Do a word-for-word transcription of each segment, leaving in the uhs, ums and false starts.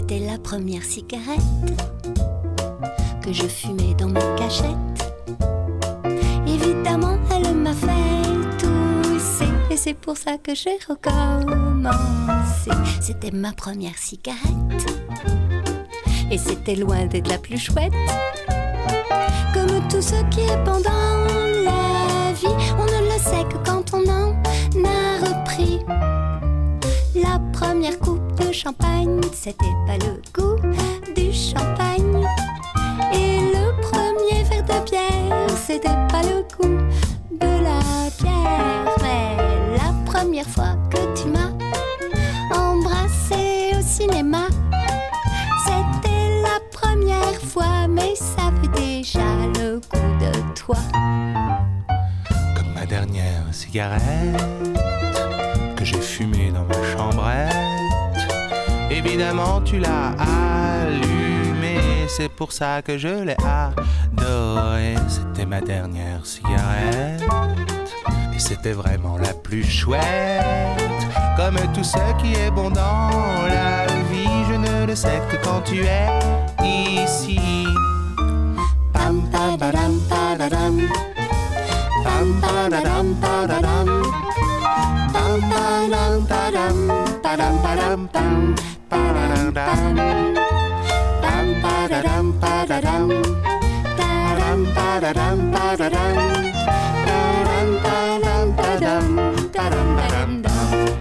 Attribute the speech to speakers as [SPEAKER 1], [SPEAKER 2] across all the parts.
[SPEAKER 1] C'était la première cigarette que je fumais dans ma cachette. Évidemment, elle m'a fait tousser, et c'est pour ça que j'ai recommencé. C'était ma première cigarette, et c'était loin d'être la plus chouette. Comme tout ce qui est pendant la vie, on ne le sait que quand on en a repris. La première coupe de champagne, c'était pas le goût du champagne. Et le premier verre de bière, c'était pas le goût de la bière. Mais la première fois que tu m'as embrassé au cinéma, c'était la première fois, mais ça veut déjà le goût de toi.
[SPEAKER 2] Comme ma dernière cigarette que j'ai fumée dans ma chambrette. Évidemment tu l'as allumée, c'est pour ça que je l'ai adorée. C'était ma dernière cigarette, et c'était vraiment la plus chouette. Comme tout ce qui est bon dans la vie, je ne le sais que quand tu es ici. Pam padadam padadam, pam padadam padadam, pam padam padam, padam padam pam, padadam dam, pam padadam padadam, padam padadam padadam, padam padam padam, padam padam dam.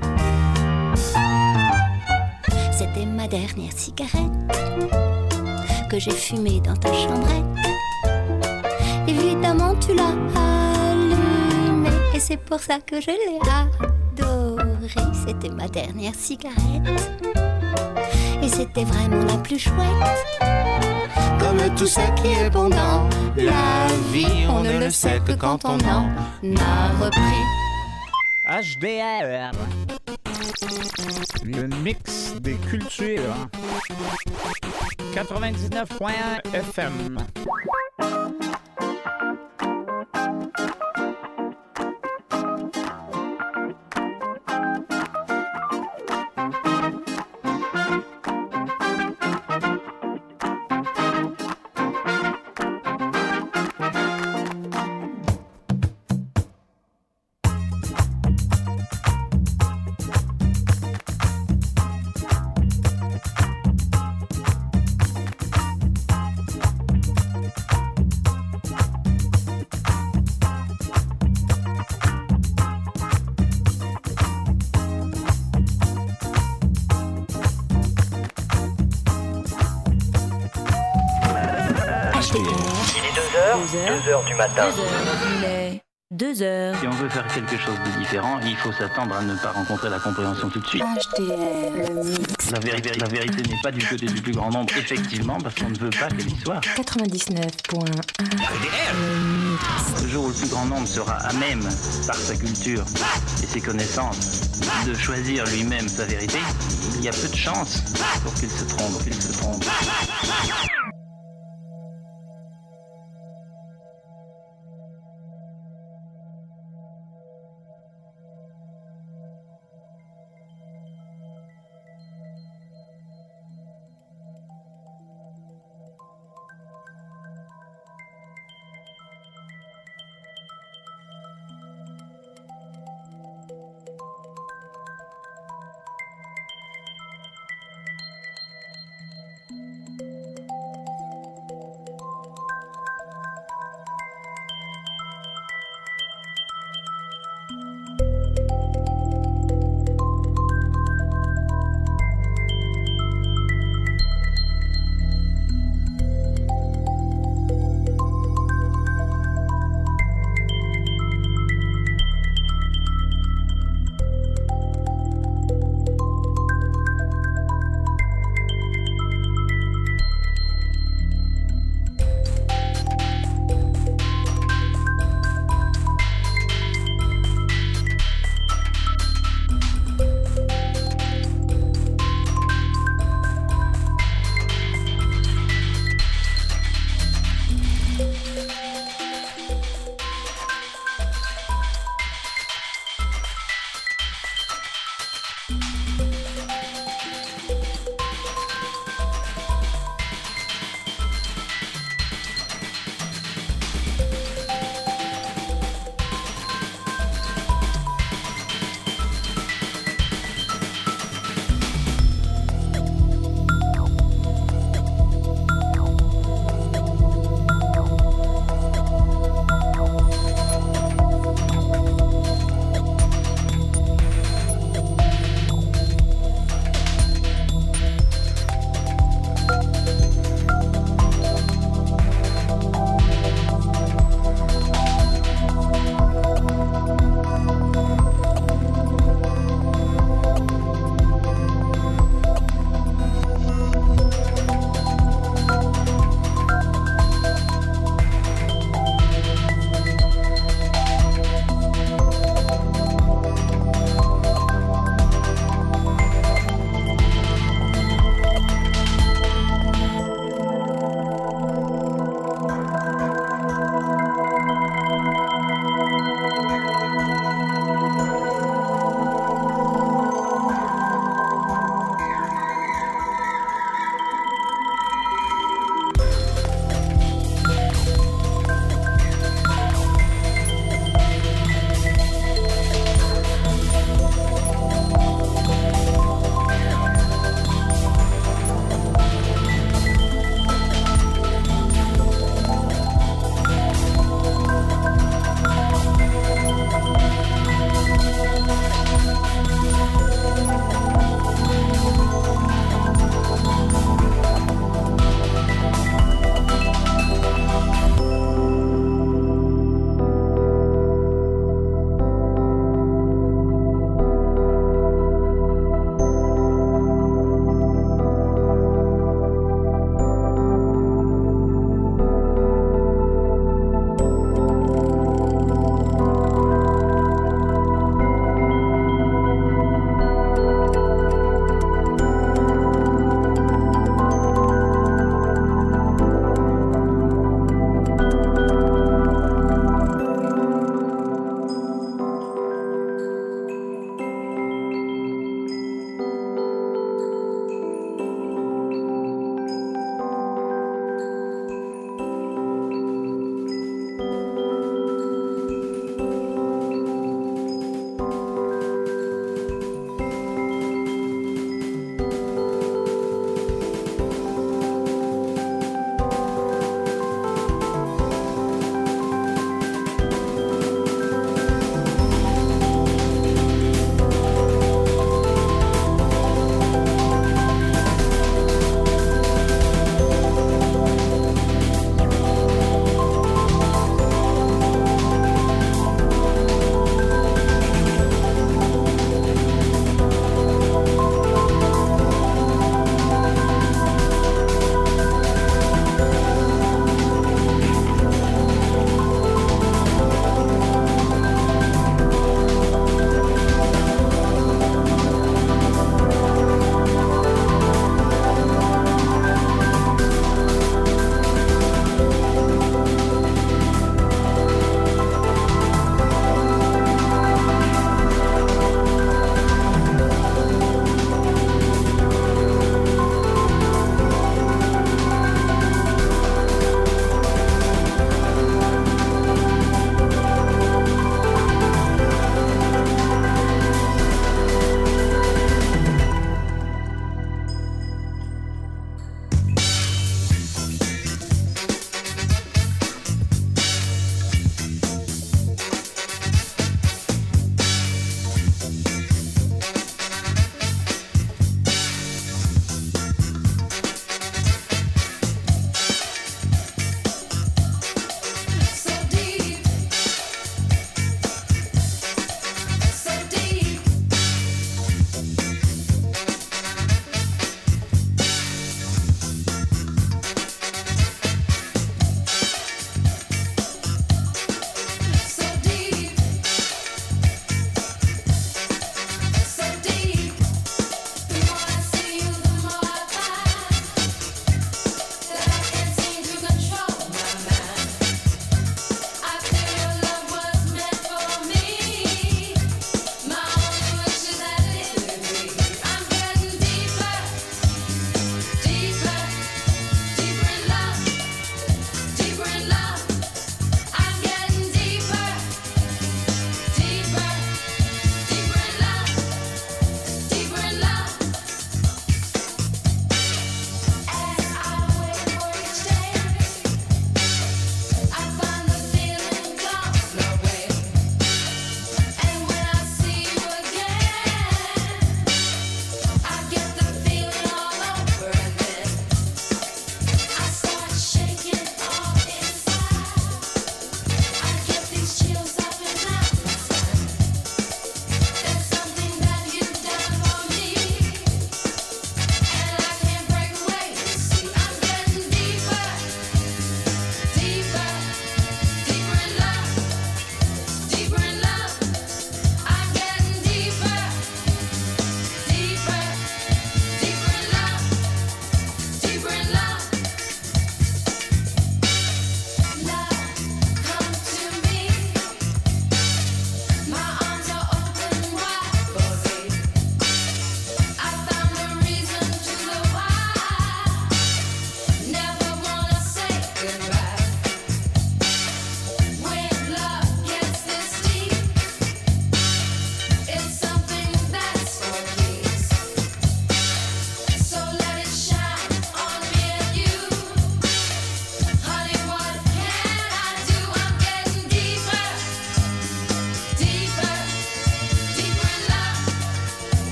[SPEAKER 1] C'était ma dernière cigarette que j'ai fumée dans ta chambrette. Évidemment tu l'as allumée, et c'est pour ça que je l'ai adorée. C'était ma dernière cigarette, et c'était vraiment la plus chouette.
[SPEAKER 2] Comme tout ce qui est bon dans la vie, on ne le sait que quand on en a repris.
[SPEAKER 3] H D R, le mix des cultures. quatre-vingt-dix-neuf point un F M.
[SPEAKER 4] deux heures du matin.
[SPEAKER 5] deux heures, il est deux heures.
[SPEAKER 4] Si on veut faire quelque chose de différent, il faut s'attendre à ne pas rencontrer la compréhension tout de suite.
[SPEAKER 5] H D R, le mix.
[SPEAKER 4] La vérité, la vérité n'est pas du côté du plus grand nombre, effectivement, parce qu'on ne veut pas qu'elle y soit.
[SPEAKER 5] quatre-vingt-dix-neuf point un. Le mix.
[SPEAKER 4] Le jour où le plus grand nombre sera à même, par sa culture et ses connaissances, de choisir lui-même sa vérité, il y a peu de chances pour qu'il se trompe, qu'il se trompe.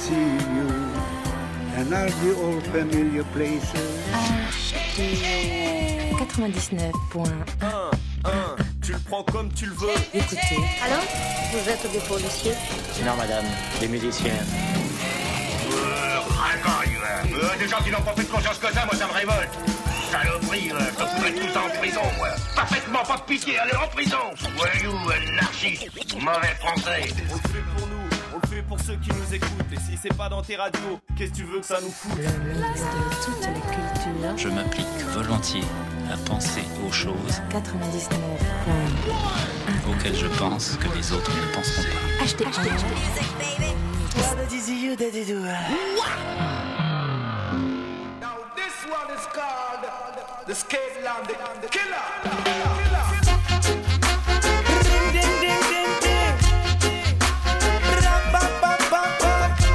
[SPEAKER 6] see you, and all the old familiar places.
[SPEAKER 5] quatre-vingt-dix-neuf point un.
[SPEAKER 7] Tu le prends comme tu le veux.
[SPEAKER 5] Écoutez.
[SPEAKER 1] Allô? Vous êtes des policiers?
[SPEAKER 4] Non, madame, des musiciens.
[SPEAKER 8] Euh, racaille, euh, des gens qui n'ont pas plus de conscience que ça, moi ça me révolte. Saloperie, euh, je te foutrais tous en prison, moi. Parfaitement pas de pitié, allez en prison. Voyou, anarchiste, mauvais français.
[SPEAKER 7] On le fait pour nous, on le fait pour ceux qui nous écoutent. Et si c'est pas dans tes radios, qu'est-ce que tu veux que ça nous foute?
[SPEAKER 5] Le mix de toutes les cultures.
[SPEAKER 9] Je m'applique volontiers à penser aux choses
[SPEAKER 5] quatre-vingt-dix-neuf point un
[SPEAKER 9] auxquelles je pense que les autres ne penseront pas.
[SPEAKER 5] Achetez un.
[SPEAKER 7] Now this one is called the Skate Land Killer. Ding ding ding ding ding. Rap ba ba ba ba.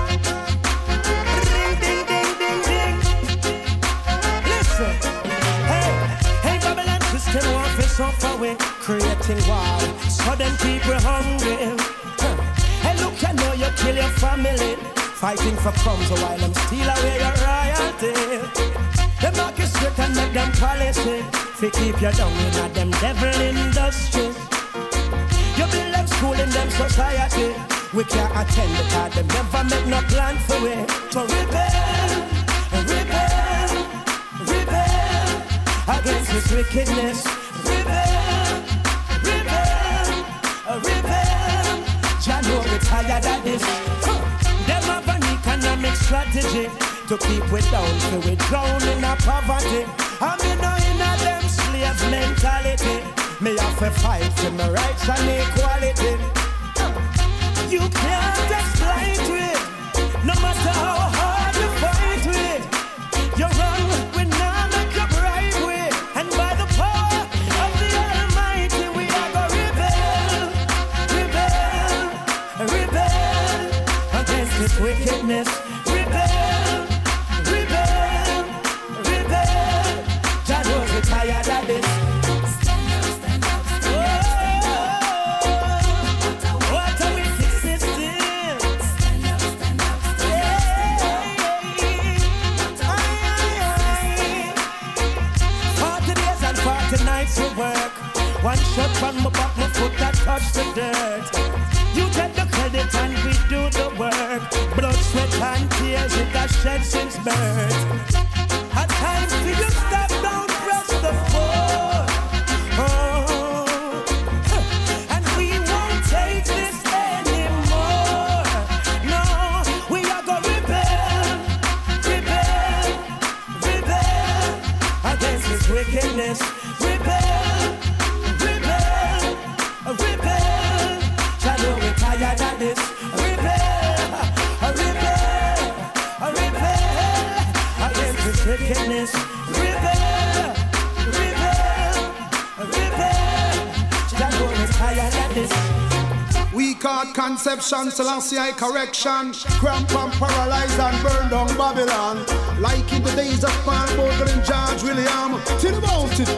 [SPEAKER 7] Ding ding ding ding ding. Listen, hey hey Babylon system warfare so far away, creating war, so them people hungry. Huh. Hey look, you know you kill your family. Fighting for crumbs while them steal away your royalty. Them knock you straight and make them policy. They keep you down in a them devil industry. You build them school in them society. We can't attend because them never make no plan for it. So rebel, rebel, rebel against this wickedness. Rebel, rebel, rebel. Jah know we tired of this. Them have an economic strategy to keep we down, so we drown in a poverty. I mean, no in a them slave mentality. Me have to fight for my rights and equality. You can't exploit it, no matter how hard you fight with. You're wrong, we now make you right with. And by the power of the Almighty, we are gonna rebel, rebel, rebel against this wickedness. Rebel, rebel, rebel. Jah knows we're tired of this. What a wicked system. Forty days and forty nights of work. One shot on my back, my foot that touch the dirt. You get the credit and we do the work. Blood, sweat and tears it has shed since birth. At times we just stop down, press the floor. Oh, and we won't take this anymore. No, we are gonna rebel, rebel, rebel against this wickedness. Rebel, rebel, rebel. Jah know we tired of this. Rebel, rebel, rebel against this wickedness. Rebel, rebel, rebel. Jah know we tired of this.
[SPEAKER 10] We caught conception, Selassie I correction. Cramp and paralyze and burn down Babylon. Like in the days of Paul Bogle and George William. Till about it.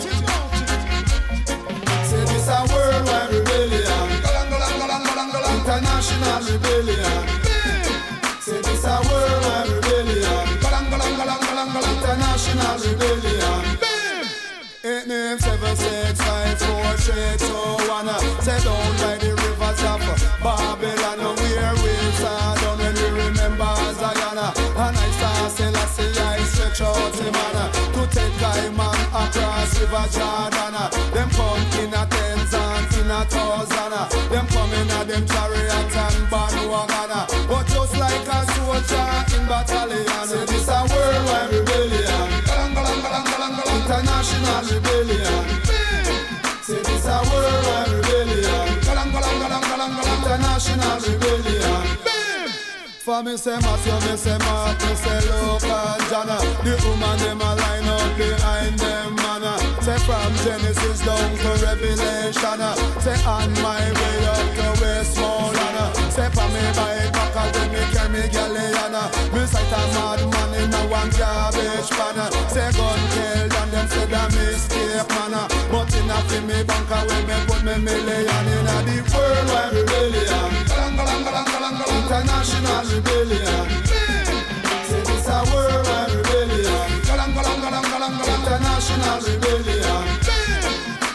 [SPEAKER 10] Say this a worldwide rebellion. International rebellion. Say this a worldwide rebellion. International rebellion. Eight name seven six five four three two one. Say down by the rivers of Babylon, where we sat down when we remember Zion. And I saw Selassie I stretch out him man to take time man across River Jordan. Them come in a tens and in a thousand. Them come in a them chariot and bandwagon. But just like a soldier in battalion, say this a worldwide rebellion. International rebellion. Say this a worldwide rebellion. International rebellion. For me say Matthew, me say Mark, me say Luke and John. The woman them a line up behind them man. Say from Genesis down to Revelation. Say on my way up to Westmoreland. Say for me by back when me carry me galleon. Me sight a madman in a one garbage pan. Say gun kill and them say that mistake man. But in a fi me banker when me put me million in a the worldwide rebellion. International rebellion.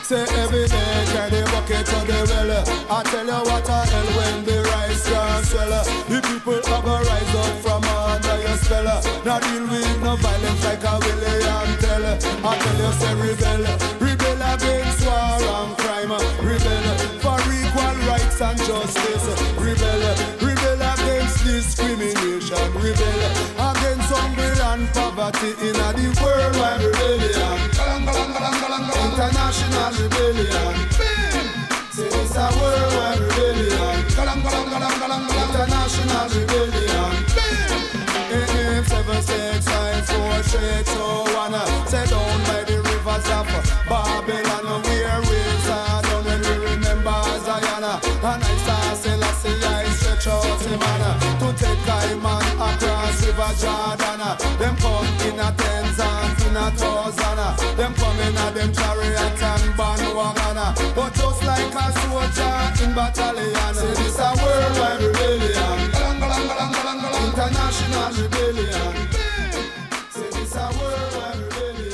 [SPEAKER 10] Say every day carry the bucket to the well. I tell you what I hell when the rice can't swell. The people are gonna rise up from under your spell. Now deal with no violence like a William Tell. I tell you say rebel, rebel against war and crime. Rebel for equal rights and justice. Rebel, rebel against discrimination. Rebel against hunger and poverty in the worldwide rebellion. International rebellion. Say it's a worldwide rebellion. International rebellion. Eight nine seven six five four three two one. Say down by the rivers of Babylon, where waves are down when we remember Zion. And I saw Selassie, I stretch out him to take time man across River Jordan. Them come in a tens and in a thousand. Them come in a them chariot and bandwagon. But just like a soldier in battalion, say this a worldwide rebellion. International rebellion. Say this a worldwide rebellion.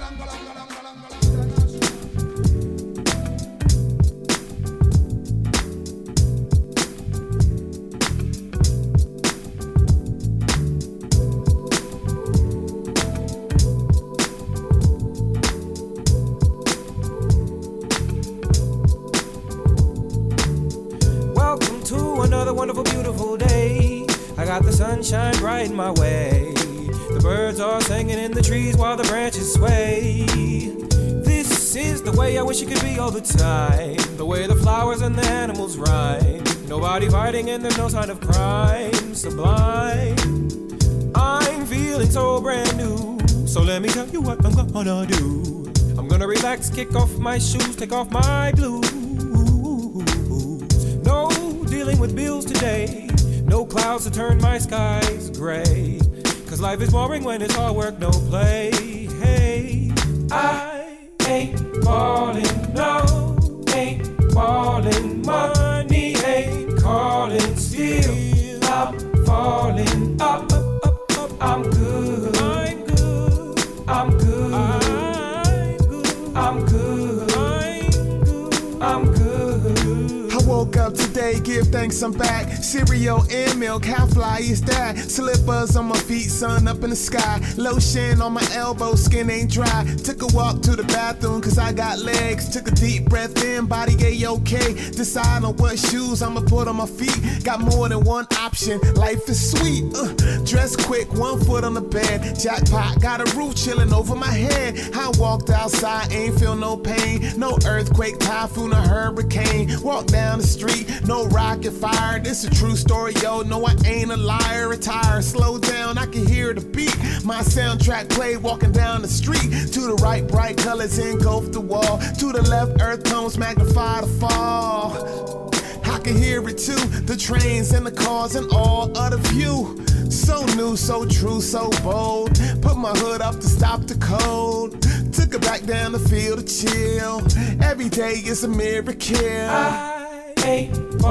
[SPEAKER 11] Welcome to another wonderful, beautiful day. I got the sunshine bright in my way. The birds are singing in the trees while the branches sway. This is the way I wish it could be all the time. The way the flowers and the animals rhyme. Nobody fighting and there's no sign of crime. Sublime. I'm feeling so brand new. So let me tell you what I'm gonna do. I'm gonna relax, kick off my shoes, take off my blues. No dealing with bills today. No clouds to turn my skies gray. Cause life is boring when it's all work, no play. Hey, I ain't falling, no, ain't falling. Money ain't calling still. I'm falling up, up, up, up. I'm good, I'm good, I'm good, I'm good, I'm good, I'm good, I'm good.
[SPEAKER 12] I woke up today, give thanks I'm back. Cereal and milk, how fly is that? Slippers on my feet, sun up in the sky. Lotion on my elbow, skin ain't dry. Took a walk to the bathroom cause I got legs. Took a deep breath in, body gay okay. Decide on what shoes I'ma put on my feet. Got more than one option, life is sweet. uh, Dress quick, one foot on the bed. Jackpot, got a roof chilling over my head. I walked outside, ain't feel no pain. No earthquake, typhoon or hurricane. Walk down the street, no rocket fire. This a true story, yo, no I ain't a liar. Retire, slow down, I can hear the beat. My soundtrack play walking down the street. To the right, bright colors engulf the wall. To the left, earth tones magnify the fall. I can hear it too, the trains and the cars and all of the view. So new, so true, so bold. Put my hood up to stop the cold. Took it back down the field to chill. Every day is a miracle. I